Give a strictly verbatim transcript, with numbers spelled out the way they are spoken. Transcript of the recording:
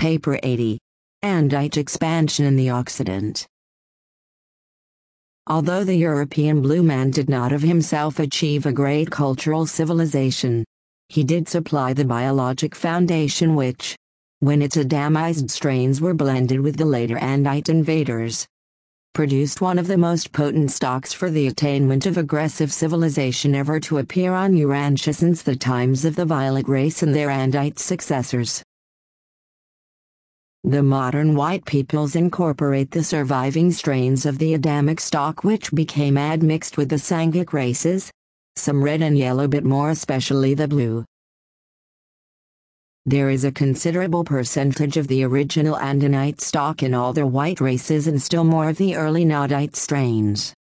Paper eighty. Andite expansion in the Occident. Although the European blue man did not of himself achieve a great cultural civilization, he did supply the biologic foundation which, when its Adamized strains were blended with the later Andite invaders, produced one of the most potent stocks for the attainment of aggressive civilization ever to appear on Urantia since the times of the Violet race and their Andite successors. The modern white peoples incorporate the surviving strains of the Adamic stock which became admixed with the Sangic races, some red and yellow but more especially the blue. There is a considerable percentage of the original Andinite stock in all the white races and still more of the early Nodite strains.